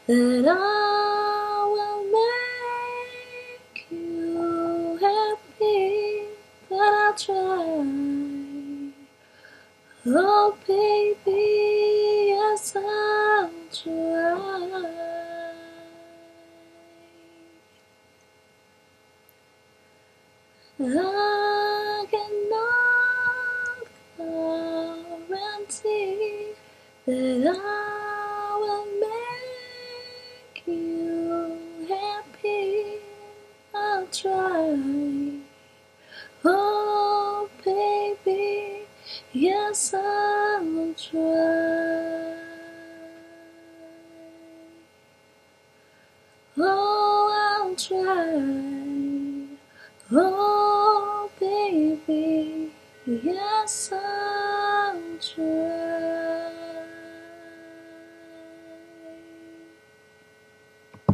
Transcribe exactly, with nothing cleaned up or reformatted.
that I will make you happy, but I'll try. Oh baby, yes I'll try. I cannot guarantee that I will make you happy. I'll try. Oh baby, yes I'll try. Oh, I'll try. Oh baby, yes I'll try.